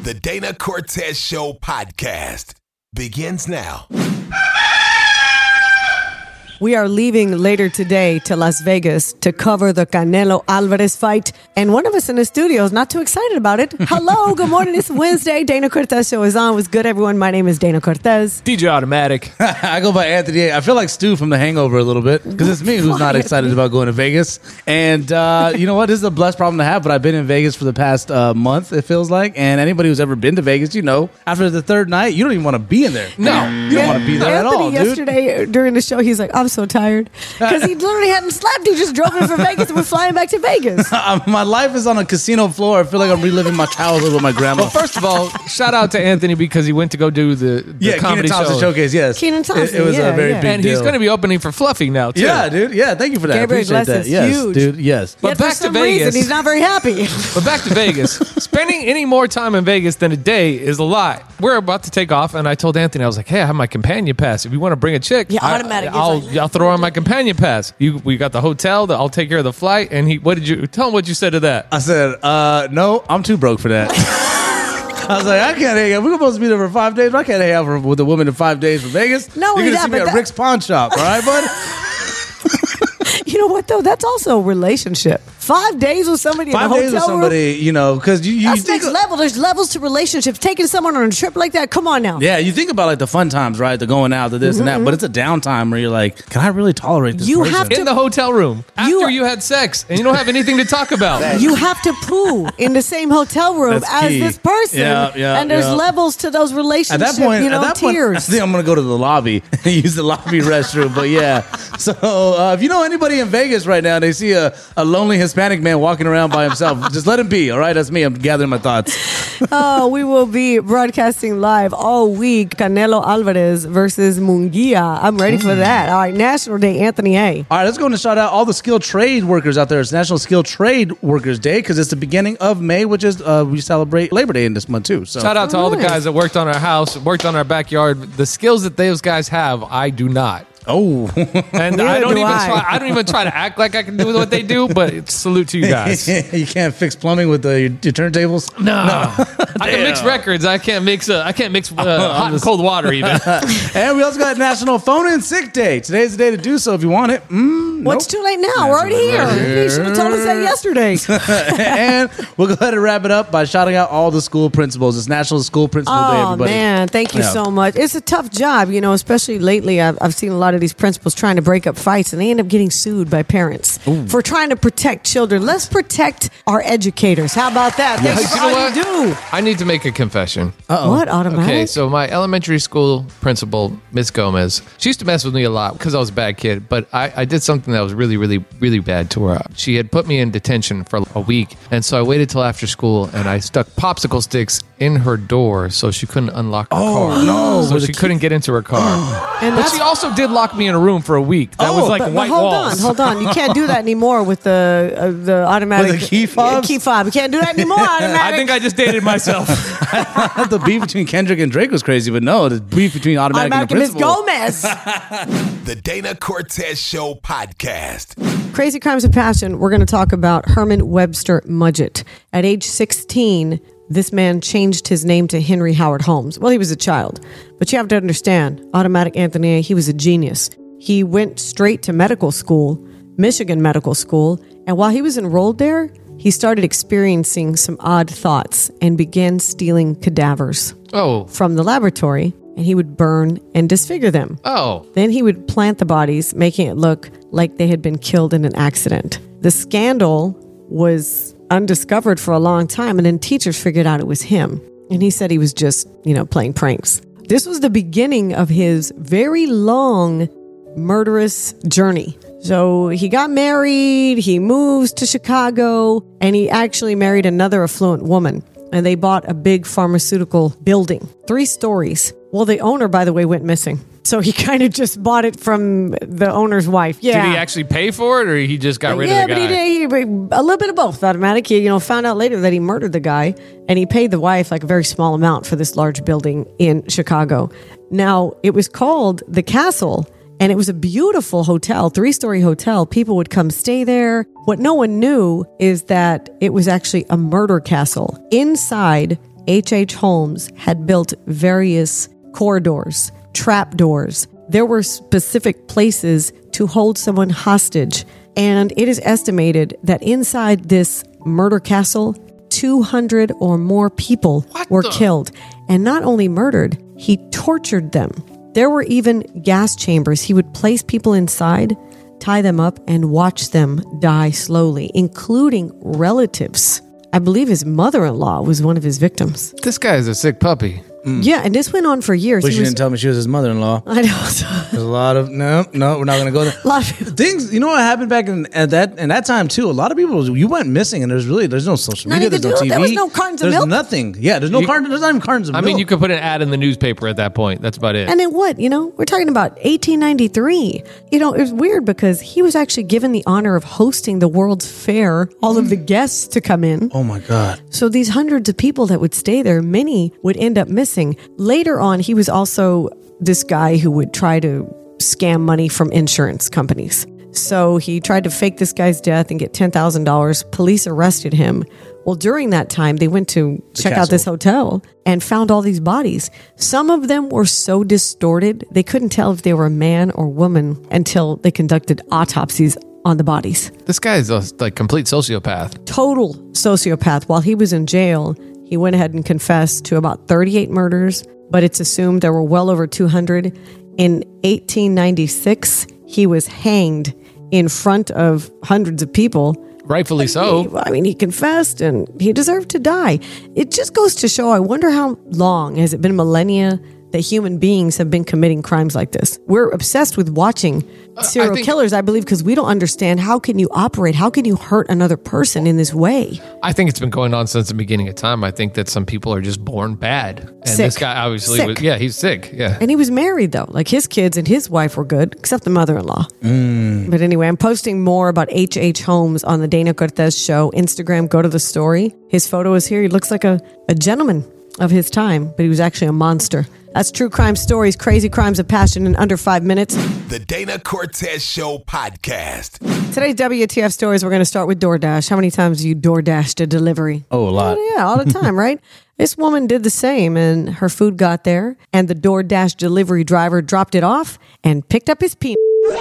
The Dana Cortez Show podcast begins now. We are leaving later today to Las Vegas to cover the Canelo Alvarez fight. And one of us in the studio is not too excited about it. Hello, good morning. It's Wednesday. Dana Cortez Show is on. What's good, everyone? My name is Dana Cortez. DJ Automatic. I go by Anthony A. I feel like Stu from The Hangover a little bit because it's me who's not excited about going to Vegas. And you know what? This is a blessed problem to have, but I've been in Vegas for the past month, it feels like. And anybody who's ever been to Vegas, you know, after the third night, you don't even want to be in there. No. You don't want to be there Anthony, at all, dude. yesterday during the show, he's like, I'm so tired. Because he literally hadn't slept. He just drove in from Vegas and we're flying back to Vegas. My life is on a casino floor. I feel like I'm reliving my childhood with my grandma. Well, first of all, shout out to Anthony because he went to go do the comedy Kenan Thompson show. Showcase, yes. Kenan Thompson, It was a very big And deal. he's going to be opening for Fluffy now, too. Yeah, dude. Yeah, thank you for that. Gabriel I appreciate Iglesias, that. Yes, huge. dude. Yes. But Yet for back to some Vegas. reason, he's not very happy. But back to Vegas. Spending any more time in Vegas than a day is a lie. We're about to take off, and I told Anthony, I was like, hey, I have my companion pass. If you want to bring a chick, Yeah, automatic. I'll throw on my companion pass. We got the hotel, I'll take care of the flight. And tell him what you said to that. I said, no, I'm too broke for that. I was like, I can't hang out. We're supposed to be there for 5 days, but I can't hang out with a woman in 5 days from Vegas. No, you're yeah, gonna see me but at Rick's Pawn Shop, all right, bud? You know what, though? That's also a relationship. 5 days with somebody in a 5 hotel days with somebody, room? you know, because you That's think next level. There's levels to relationships. Taking someone on a trip like that, come on now. Yeah, you think about like the fun times, right? The going out, the this and that, but it's a downtime where you're like, can I really tolerate this You person? have to- In the hotel room. After you had sex, and you don't have anything to talk about. You have to poo in the same hotel room That's as key. this person. Yeah, and there's yeah. levels to those relationships, At that point, I tiers. think I'm going to go to the lobby and use the lobby restroom. But yeah, so if you know anybody in Vegas right now, they see a lonely Hispanic man walking around by himself, just let him be, all right? That's me. I'm gathering my thoughts. We will be broadcasting live all week. Canelo Alvarez versus Munguia. I'm ready for that. All right, National Day, Anthony A. All right, let's go and shout out all the skilled trade workers out there. It's National Skilled Trade Workers Day because it's the beginning of May, which is we celebrate Labor Day in this month too. So Shout out to all the Nice. guys that worked on our house, worked on our backyard. The skills that those guys have, I do not. Oh, And Neither I don't do even I. try. I don't even try to act like I can do what they do. But salute to you guys. you can't fix plumbing with your turntables. No, I can mix records. I can't mix. Hot and cold water even. And we also got National Phone In Sick Day. Today's the day to do so if you want it. What's too late now? We're already here. You should have told us that yesterday. And we'll go ahead and wrap it up by shouting out all the school principals. It's National School Principal Day, Oh, everybody. man. Thank you Yeah. so much. It's a tough job, especially lately. I've seen a lot of these principals trying to break up fights, and they end up getting sued by parents for trying to protect children. Let's protect our educators. How about that? Thank you for all you do. I need to make a confession. What? Automatic? Okay, so my elementary school principal, Miss Gomez, she used to mess with me a lot because I was a bad kid, but I did something that was really, really, really bad to her. She had put me in detention for a week, and so I waited till after school, and I stuck popsicle sticks in her door so she couldn't unlock her car. no. So she couldn't get into her car. And But that's- she also did lock me in a room for a week. That was like But white hold walls. Hold on. You can't do that anymore with the automatic With the key fobs? Key fob. You can't do that anymore. Automatic. I think I just dated myself. The beef between Kendrick and Drake was crazy, but no, the beef between Automatic and the Miss principal. Gomez. The Dana Cortez Show podcast. Crazy Crimes of Passion. We're going to talk about Herman Webster Mudgett. At age 16, this man changed his name to Henry Howard Holmes. Well, he was a child, but you have to understand, Automatic Anthony, he was a genius. He went straight to medical school, Michigan Medical School, and while he was enrolled there, he started experiencing some odd thoughts and began stealing cadavers Oh. from the laboratory, and he would burn and disfigure them. Oh. Then he would plant the bodies, making it look like they had been killed in an accident. The scandal was undiscovered for a long time, and then teachers figured out it was him. And he said he was just, playing pranks. This was the beginning of his very long, murderous journey. So he got married, he moves to Chicago, and he actually married another affluent woman. And they bought a big pharmaceutical building, 3 stories. Well, the owner, by the way, went missing. So he kind of just bought it from the owner's wife. Yeah. Did he actually pay for it, or he just got rid of the guy? But he did a little bit of both. Automatic. He, found out later that he murdered the guy, and he paid the wife like a very small amount for this large building in Chicago. Now, it was called the Castle, and it was a beautiful hotel, 3-story hotel. People would come stay there. What no one knew is that it was actually a murder castle. Inside, H.H. Holmes had built various corridors, trapdoors. There were specific places to hold someone hostage. And it is estimated that inside this murder castle, 200 or more people were killed. And not only murdered, he tortured them. There were even gas chambers. He would place people inside, tie them up, and watch them die slowly, including relatives. I believe his mother-in-law was one of his victims. This guy is a sick puppy. Yeah, and this went on for years. But she didn't tell me she was his mother-in-law. I know. There's a lot of no, we're not gonna go there. A lot of people. Things, you know what happened back in that time too. A lot of people, you went missing, and there's no social media, there's no TV, there was no cartons of there's milk. nothing. Yeah, there's no cartons. There's not even cartons of milk. I mean, you could put an ad in the newspaper at that point. That's about it. And then what? We're talking about 1893. It was weird because he was actually given the honor of hosting the World's Fair, all of the guests to come in. Oh my God. So these hundreds of people that would stay there, many would end up missing. Later on, he was also this guy who would try to scam money from insurance companies. So he tried to fake this guy's death and get $10,000. Police arrested him. Well, during that time, they went to check out this hotel and found all these bodies. Some of them were so distorted, they couldn't tell if they were a man or woman until they conducted autopsies on the bodies. This guy is a complete sociopath. Total sociopath. While he was in jail, he went ahead and confessed to about 38 murders, but it's assumed there were well over 200. In 1896, he was hanged in front of hundreds of people. Rightfully so. He confessed and he deserved to die. It just goes to show, I wonder how long, has it been millennia, that human beings have been committing crimes like this? We're obsessed with watching serial killers, I believe, because we don't understand how can you operate, how can you hurt another person in this way? I think it's been going on since the beginning of time. I think that some people are just born bad. And Sick. This guy obviously was, he's sick. Yeah. And he was married, though. Like, his kids and his wife were good, except the mother-in-law. But anyway, I'm posting more about H.H. Holmes on the Dana Cortez Show. Instagram, go to the story. His photo is here. He looks like a gentleman of his time, but he was actually a monster. That's True Crime Stories, Crazy Crimes of Passion in under 5 minutes. The Dana Cortez Show podcast. Today's WTF stories, we're going to start with DoorDash. How many times do you DoorDash a delivery? Oh, a lot. Yeah, all the time, right? This woman did the same, and her food got there, and the DoorDash delivery driver dropped it off and picked up his penis.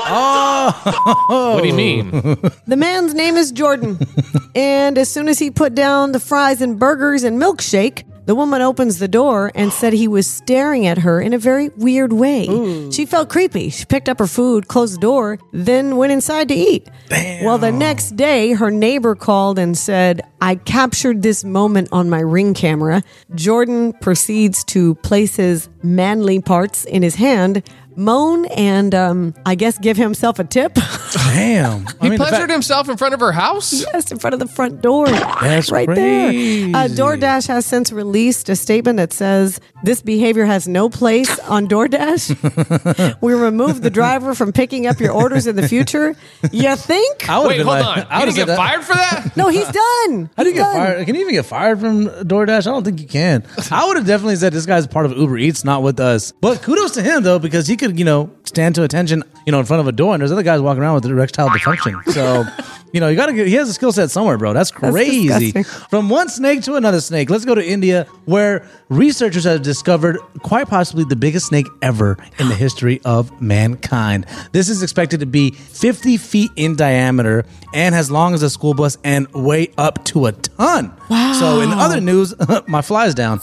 What do you mean? The man's name is Jordan, and as soon as he put down the fries and burgers and milkshake, the woman opens the door and said he was staring at her in a very weird way. Ooh. She felt creepy. She picked up her food, closed the door, then went inside to eat. Damn. Well, the next day, her neighbor called and said, I captured this moment on my Ring camera. Jordan proceeds to place his manly parts in his hand, moan, and I guess give himself a tip. Damn. He pleasured himself in front of her house? Yes, in front of the front door. That's right crazy. there. DoorDash has since released a statement that says this behavior has no place on DoorDash. We remove the driver from picking up your orders in the future. You think? Wait, hold on. You didn't get fired for that? No, he's done. How do you get fired? Can you even get fired from DoorDash? I don't think you can. I would have definitely said this guy's part of Uber Eats, not with us. But kudos to him, though, because he could, stand to attention, in front of a door, and there's other guys walking around with erectile dysfunction. So, you gotta he has a skill set somewhere, bro. That's crazy. From one snake to another snake. Let's go to India, where researchers have discovered quite possibly the biggest snake ever in the history of mankind. This is expected to be 50 feet in diameter and as long as a school bus and weigh up to a ton. Wow. So in other news, my fly's down.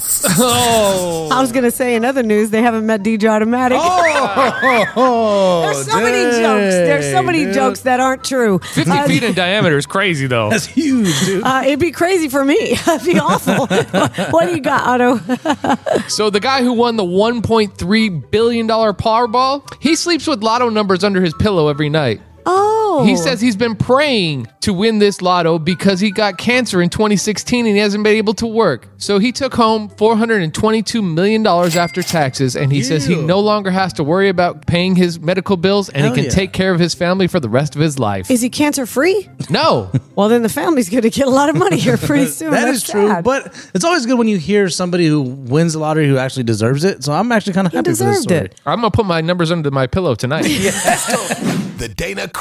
Oh. I was going to say, in other news, they haven't met DJ Automatic. There's so many jokes. There's so many jokes that aren't true. 50 feet in diameter is crazy, though. That's huge, dude. It'd be crazy for me. It'd be awful. What do you got, Otto? So the guy who won the $1.3 billion Powerball, he sleeps with lotto numbers under his pillow every night. Oh. He says he's been praying to win this lotto because he got cancer in 2016 and he hasn't been able to work. So he took home $422 million after taxes, and he says he no longer has to worry about paying his medical bills, and he can take care of his family for the rest of his life. Is he cancer free? No. Well, then the family's going to get a lot of money here pretty soon. That's true, sad. but it's always good when you hear somebody who wins the lottery who actually deserves it. So I'm actually kind of happy for this story. it. I'm going to put my numbers under my pillow tonight. The Dana Cortez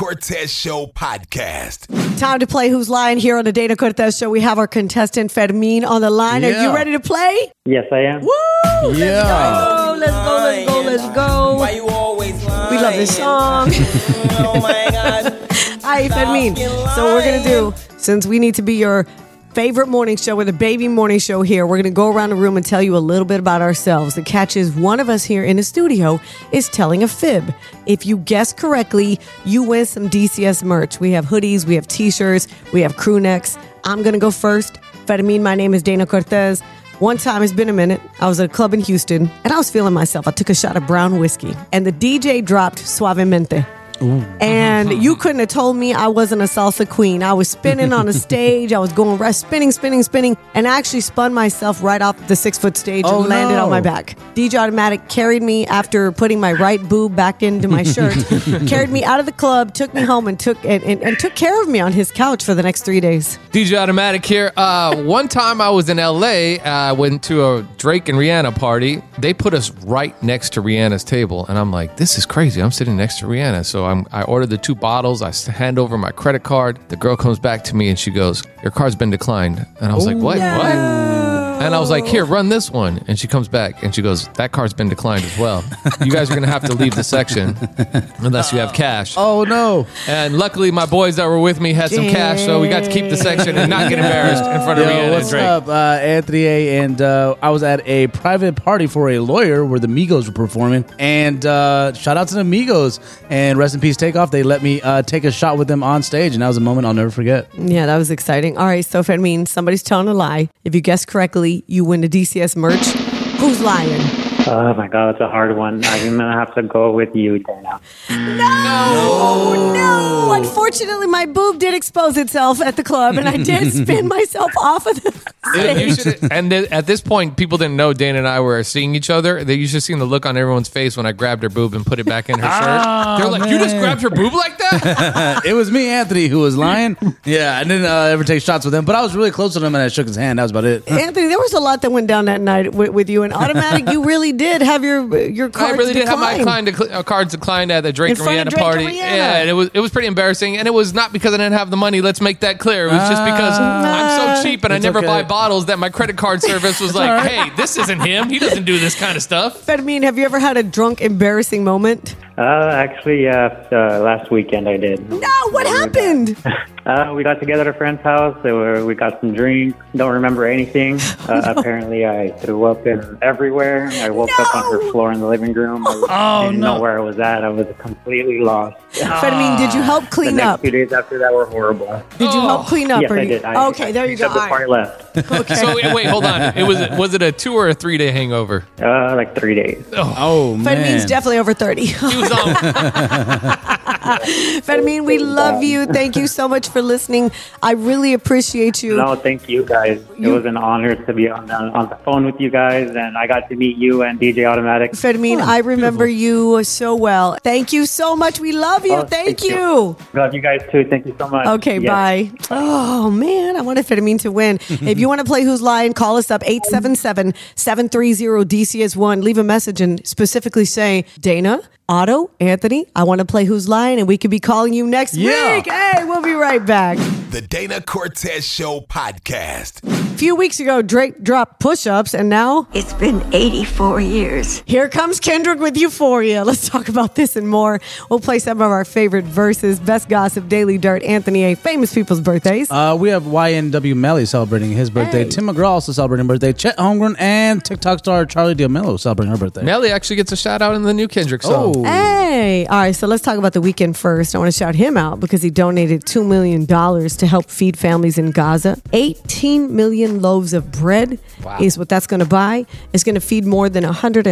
Cortez Show podcast. Time to play Who's Lying here on the Dana Cortez Show. We have our contestant Fermin on the line. Are you ready to play? Yes, I am. Woo! Yeah. Let's go. Why you always lying? We love this song. Oh my God. All right, Fermin. So what we're going to do, since we need to be your favorite morning show with a baby morning show here, we're going to go around the room and tell you a little bit about ourselves. The catch is one of us here in the studio is telling a fib. If you guess correctly, you win some DCS merch. We have hoodies, we have t-shirts, we have crew necks. I'm going to go first. Fermin, my name is Dana Cortez. One time, it's been a minute, I was at a club in Houston and I was feeling myself. I took a shot of brown whiskey and the DJ dropped Suavemente. Ooh. And you couldn't have told me I wasn't a salsa queen. I was spinning on a stage. I was going spinning, and I actually spun myself right off the 6-foot stage and landed on my back. DJ Automatic carried me after putting my right boob back into my shirt, carried me out of the club, took me home, and took care of me on his couch for the next 3 days. DJ Automatic here. One time I was in LA, I went to a Drake and Rihanna party. They put us right next to Rihanna's table, and I'm like, this is crazy. I'm sitting next to Rihanna, so I ordered the 2 bottles. I hand over my credit card. The girl comes back to me and she goes, your card's been declined. And I was like, what? No. What? And I was like, here, run this one. And she comes back and she goes, that card's been declined as well. You guys are going to have to leave the section unless you have cash. Oh, no. And luckily, my boys that were with me had some cash, so we got to keep the section and not get embarrassed in front of Rihanna and What's Drake. up, Anthony A? And I was at a private party for a lawyer where the Migos were performing. And shout out to the Migos. And rest in peace, Takeoff. They let me take a shot with them on stage, and that was a moment I'll never forget. Yeah, that was exciting. All right, so Fermin, somebody's telling a lie. If you guess correctly, you win the DCS merch. Who's lying? Oh my God, it's a hard one. I'm gonna have to go with you, Dana. No! Unfortunately, my boob did expose itself at the club, and I did spin myself off of the stage. At this point, people didn't know Dana and I were seeing each other. You should have seen the look on everyone's face when I grabbed her boob and put it back in her shirt. They're like, you just grabbed her boob like that? It was me, Anthony, who was lying. Yeah, I didn't ever take shots with him, but I was really close to him, and I shook his hand. That was about it. Anthony, there was a lot that went down that night with you, and Automatic, you really did have your cards I really did have declined. my cards declined at the Drake In and front of Rihanna Drake and party. Rihanna. Yeah, and it was pretty embarrassing. And it was not because I didn't have the money. Let's make that clear. It was just because I'm so cheap and I It's never okay. buy bottles that my credit card service was like, hey, this isn't him. He doesn't do this kind of stuff. Fermin, have you ever had a drunk, embarrassing moment? Actually, last weekend I did. No, what happened? We got together at a friend's house. We got some drinks. Don't remember anything. Apparently, I threw up everywhere. I woke up on her floor in the living room. I didn't know where I was at. I was completely lost. Fermin, did you help The clean next up? 2 days after that were horrible. Did you help clean up? Yes, or I you- did. Okay, there you go. Except All before I right. left. Okay. So wait, hold on. Was it a 2 or a 3 day hangover? Like 3 days. Oh, man. Fermin's definitely over 30. He was on. Fermin, we love you. Thank you so much for listening. I really appreciate you. No, thank you guys. It was an honor to be on the phone with you guys, and I got to meet you and DJ Automatic. Fermin, I remember you so well. Thank you so much. We love you. Oh, thank you. Love you guys too. Thank you so much. Okay, Yes. bye. Oh, man, I wanted Fermin to win. If you want to play Who's Lying, call us up 877-730-DCS1. Leave a message and specifically say, Dana, Otto, Anthony, I want to play Who's Lying, and we could be calling you next week. Hey, we'll be right back. The Dana Cortez Show podcast. A few weeks ago, Drake dropped push-ups, and now It's been 84 years. here comes Kendrick with Euphoria. Let's talk about this and more. We'll play some of our favorite verses, best gossip, daily dirt, Anthony A., famous people's birthdays. We have YNW Melly celebrating his birthday. Hey. Tim McGraw also celebrating birthday. Chet Holmgren and TikTok star Charlie D'Amelio celebrating her birthday. Melly actually gets a shout out in the new Kendrick song. Oh. Hey, all right, so let's talk about The Weeknd first. I want to shout him out because he donated $2 million to help feed families in Gaza. 18 million loaves of bread is what that's going to buy. It's going to feed more than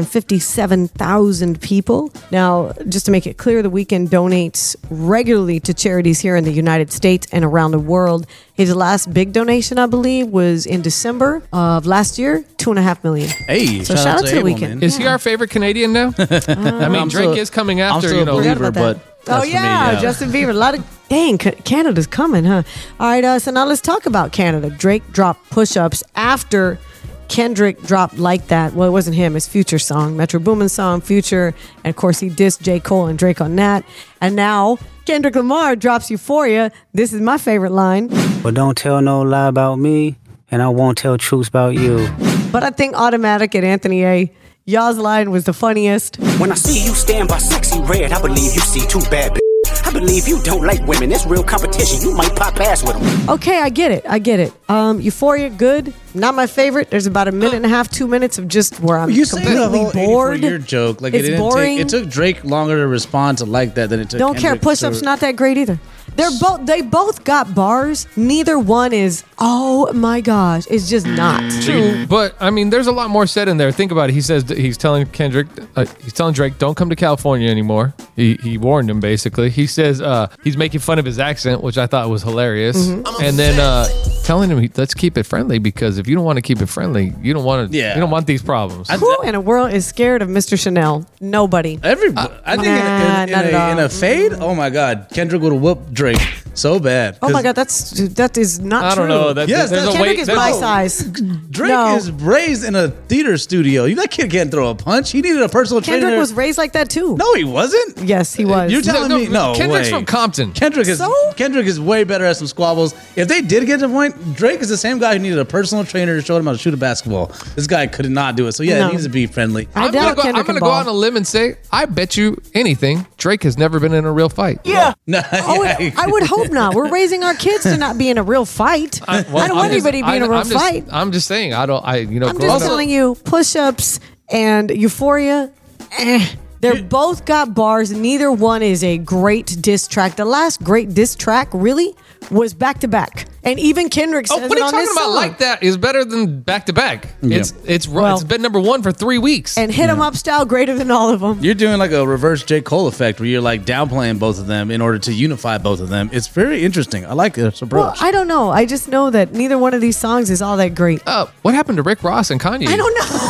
157,000 people. Now, just to make it clear, The Weeknd donates regularly to charities here in the United States and around the world. His last big donation, I believe, was in December of last year, $2.5 million. Hey, So shout out to The Abel, Weeknd. man. Is he our favorite Canadian now? I mean, I'm Drake still- is coming I'm after, still you a know. Forgot believer, about that. but Oh, that's for me, yeah, Justin Bieber. A lot of, dang, Canada's coming, huh? All right, so now let's talk about Canada. Drake dropped push-ups after Kendrick dropped Like That. Well, it wasn't him. It's Future's song. Metro Boomin's song, Future. And, of course, he dissed J. Cole and Drake on that. And now Kendrick Lamar drops Euphoria. This is my favorite line. But don't tell no lie about me, and I won't tell truths about you. But I think Automatic and Anthony A., y'all's line was the funniest. When I see you stand by Sexy Red, I believe you see two bad bitches. I believe you don't like women. It's real competition. You might pop ass with them. Okay, I get it. Euphoria, good. Not my favorite. There's about a minute and a half, 2 minutes of just where I'm completely bored. Your joke, like it's boring. It took Drake longer to respond to Like That than it took. Don't Kendrick care. Push-ups not that great either. They both got bars. Neither one is. Oh my gosh, it's just not true. But I mean, there's a lot more said in there. Think about it. He says he's telling Drake, don't come to California anymore. He warned him basically. He says he's making fun of his accent, which I thought was hilarious. Mm-hmm. And then telling him let's keep it friendly, because if you don't want to keep it friendly, you don't want to. Yeah. You don't want these problems. Who in the world is scared of Mr. Chanel? Nobody. Everybody. I think in a fade. Oh my God, Kendrick would have whooped Drake so bad. Oh my God, that is not true. I don't know. Kendrick is my size. Drake is raised in a theater studio. That kid can't throw a punch. He needed a personal trainer. Kendrick was raised like that too. No, he wasn't. Yes, he was. You're telling me no? Kendrick's from Compton. Kendrick is way better at some squabbles. If they did get to the point, Drake is the same guy who needed a personal trainer to show him how to shoot a basketball. This guy could not do it. So it needs to be friendly. I'm going to go out on a limb and say, I bet you anything, Drake has never been in a real fight. Yeah. I would hope not. We're raising our kids to not be in a real fight. I don't want anybody to be in a real fight. I'm just saying. I'm just telling you, push-ups and Euphoria, they're both got bars. Neither one is a great diss track. The last great diss track really was Back to Back. And even Kendrick says what are you talking about? Like That is better than Back to Back. Yeah. It's been number one for 3 weeks. And Hit 'Em Up style greater than all of them. You're doing like a reverse J. Cole effect where you're like downplaying both of them in order to unify both of them. It's very interesting. I like this approach. Well, I don't know. I just know that neither one of these songs is all that great. What happened to Rick Ross and Kanye? I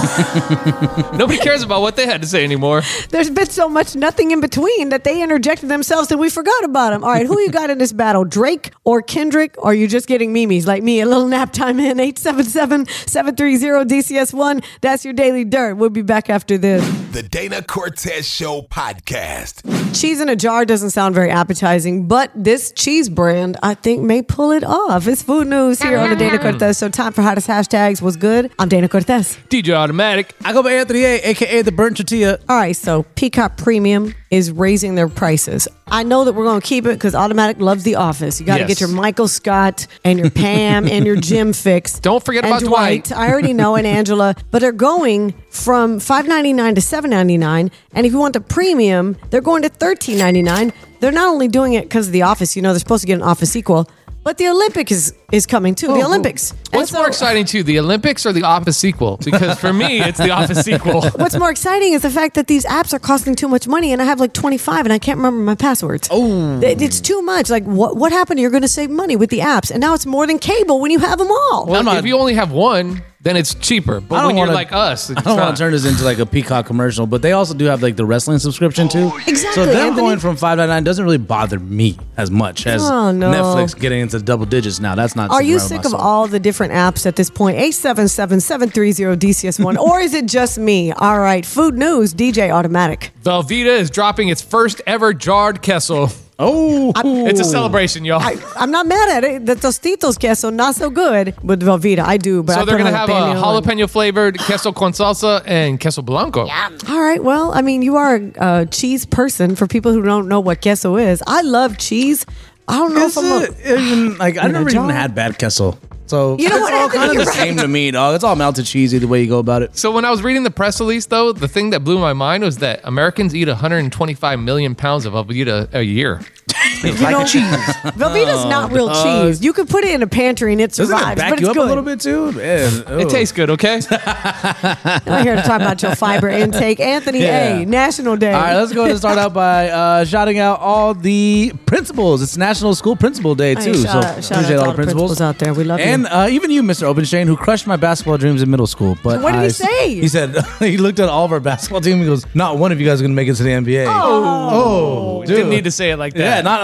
don't know. Nobody cares about what they had to say anymore. There's been so much nothing in between that they interjected themselves that we forgot about them. All right, who you got in this battle? Drake or Kendrick? Or are you just getting memes like me? A little nap time in 877-730-DCS1. That's your Daily Dirt. We'll be back after this. The Dana Cortez Show podcast. Cheese in a jar doesn't sound very appetizing, but this cheese brand, I think, may pull it off. It's food news here on the Dana Cortez Show. Time for hottest hashtags. What's good? I'm Dana Cortez. DJ Automatic. I go by Anthony A, a.k.a. the Burnt Tortilla. All right, so Peacock Premium is raising their prices. I know that we're going to keep it because Automatic loves The Office. You got to get your Michael Scott and your Pam and your Jim fix. Don't forget about Dwight. I already know, and Angela. But they're going from $5.99 to $7.99. And if you want the premium, they're going to $13.99. They're not only doing it because of The Office. You know, they're supposed to get an Office sequel. But the Olympics is coming too. The Olympics. What's more exciting to you, the Olympics or the Office sequel? Because for me, it's the Office sequel. What's more exciting is the fact that these apps are costing too much money, and I have like 25, and I can't remember my passwords. Oh, it's too much. Like, what happened? You're going to save money with the apps, and now it's more than cable when you have them all. Well, if you only have one, then it's cheaper. But when you're like us, I don't want to turn this into like a Peacock commercial, but they also do have like the wrestling subscription too. Exactly. So them going from $5.99 doesn't really bother me as much as Netflix getting into double digits now. That's not. Are you sick of all the different apps at this point? 877-730-DCS1. Or is it just me? All right. Food news, DJ Automatic. Velveeta is dropping its first ever jarred queso. Oh, it's a celebration, y'all. I'm not mad at it. The Tostitos queso, not so good with Velveeta. I do, but so they're going to have a jalapeno flavored queso con salsa and queso blanco. Yum. All right. Well, I mean, you are a cheese person. For people who don't know what queso is, I love cheese. I don't know I never even had bad queso. So you know it's all kind of the same to me, dog. It's all melted cheese either way you go about it. So when I was reading the press release, though, the thing that blew my mind was that Americans eat 125 million pounds of Velveeta a year. It's like a cheese. Velveeta's not real cheese. You could put it in a pantry and it survives. Doesn't it back but it's you up good. a little bit too? Man, it tastes good, okay? I'm not here to talk about your fiber intake. Anthony A, National Day. All right, let's go ahead and start out by shouting out all the principals. It's National School Principal Day too. Shout out to all the principals out there. We love you. And even you, Mr. Openshane, who crushed my basketball dreams in middle school. But what did he say? He said he looked at all of our basketball team and he goes, "Not one of you guys are going to make it to the NBA." Oh, dude. Didn't need to say it like that. Yeah, not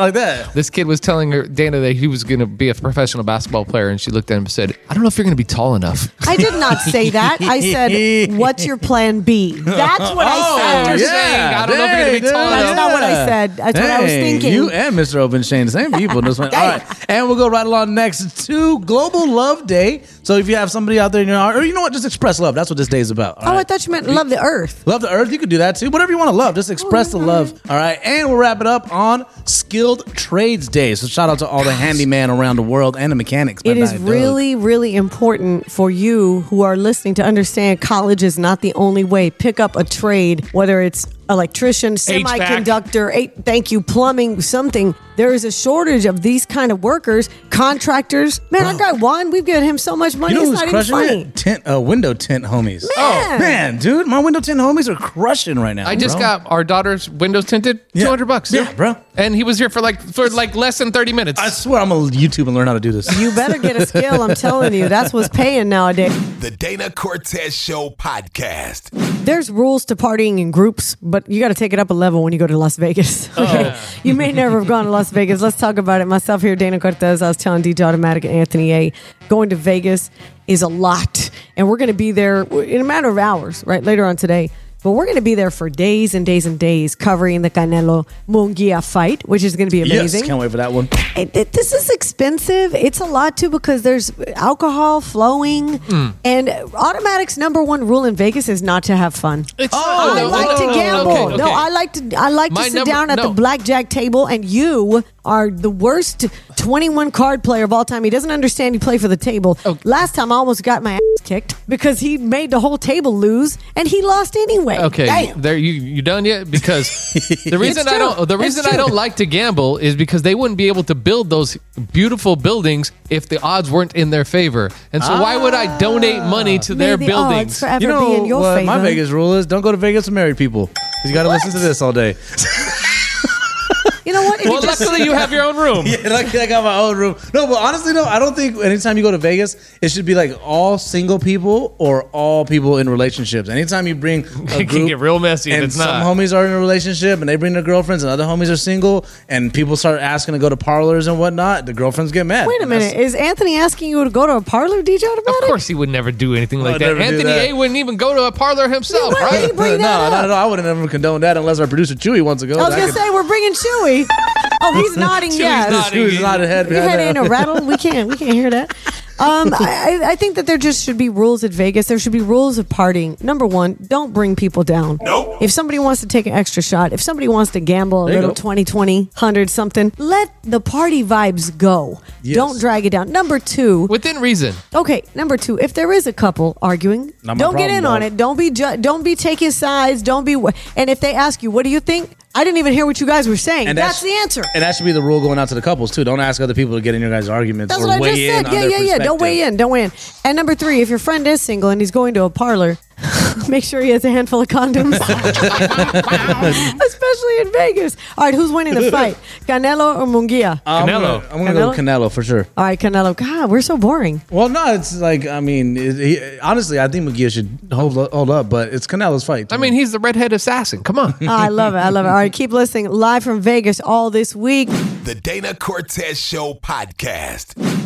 like that. This kid was telling her, Dana, that he was going to be a professional basketball player, and she looked at him and said, I don't know if you're going to be tall enough. I did not say that. I said, what's your plan B? That's what I said. You're saying, I don't know if you're going to be tall That's enough. not what I said. That's what I was thinking. You and Mr. Open Shane, the same people. This one. All right. And we'll go right along next to Global Love Day. So if you have somebody out there in your heart, or you know what, just express love. That's what this day is about. I thought you meant love the earth. Love the earth. You could do that too. Whatever you want to love. Just express the love. All right. And we'll wrap it up on Skilled Trades Day. So shout out to all the handyman around the world and the mechanics. It is really, really important for you who are listening to understand college is not the only way. Pick up a trade, whether it's electrician, semiconductor, thank you, plumbing, something. There is a shortage of these kind of workers, contractors. Man, I got one. We've given him so much money. You know it's who's not even crushing funny. it? Window tint homies. Man. Oh, man, dude. My window tint homies are crushing right now. I just got our daughter's windows tinted, $200. Yeah, bro. And he was here for like less than 30 minutes. I swear I'm going to YouTube and learn how to do this. You better get a skill. I'm telling you. That's what's paying nowadays. The Dana Cortez Show podcast. There's rules to partying in groups, but you got to take it up a level when you go to Las Vegas. Okay? You may never have gone to Las Vegas. Let's talk about it. Myself here, Dana Cortez. I was telling DJ Automatic and Anthony A. Going to Vegas is a lot. And we're going to be there in a matter of hours, right? Later on today. But we're going to be there for days and days and days covering the Canelo Munguia fight, which is going to be amazing. Yes, can't wait for that one. This is expensive. It's a lot, too, because there's alcohol flowing. And Automatic's number one rule in Vegas is not to have fun. I like to gamble. Okay. No, I like to sit down at the blackjack table, and you are the worst 21 card player of all time. He doesn't understand you play for the table. Last time I almost got my ass kicked because he made the whole table lose, and he lost anyway. Okay, Damn. there you done yet? Because the reason I don't like to gamble is because they wouldn't be able to build those beautiful buildings if the odds weren't in their favor. And so why would I donate money to their May the buildings? odds forever You know be in your what favor. my Vegas rule is? Don't go to Vegas with married people. Because you got to listen to this all day. You know what? If Well, you just- luckily you have your own room. Yeah, like I got my own room. No, but honestly, no, I don't think anytime you go to Vegas, it should be like all single people or all people in relationships. Anytime you bring a It group, can get real messy if and it's some not. homies are in a relationship and they bring their girlfriends and other homies are single and people start asking to go to parlors and whatnot, the girlfriends get mad. Wait a minute. Is Anthony asking you to go to a parlor, DJ Automatic? Of course he would never do anything like I'd that. never do Anthony that. A wouldn't even go to a parlor himself, Why would he right? bring that No, up? not at all. I would have never condoned that unless our producer Chewy wants to go. I was going to say, we're bringing Chewy. Oh, he's nodding yes. nodding. Chewy's nodding head Your behind head that. ain't a rattle. We can't hear that. I think that there just should be rules at Vegas. There should be rules of partying. Number one, don't bring people down. Nope. If somebody wants to take an extra shot, if somebody wants to gamble a There you little go. 20, 100 something, let the party vibes go. Yes. Don't drag it down. Number two, Within reason. okay, number two, if there is a couple arguing, Not my don't get problem, in on dog. it. Don't be taking sides. Don't be. And if they ask you, what do you think? I didn't even hear what you guys were saying. And That's the answer. And that should be the rule going out to the couples too. Don't ask other people to get in your guys' arguments That's or what I weigh just in said. on Yeah, their yeah, yeah. Don't weigh perspective. in. Don't weigh in. And number three, if your friend is single and he's going to a parlor, make sure he has a handful of condoms. Especially in Vegas. All right, who's winning the fight? Canelo or Munguia? Canelo. I'm gonna go Canelo for sure. All right, Canelo. God, we're so boring. Well, no, it's like I mean, honestly, I think McGee should hold up, but it's Canelo's fight. I mean, he's the redhead assassin. Come on. I love it. I love it. All right, keep listening. Live from Vegas all this week. The Dana Cortez Show podcast.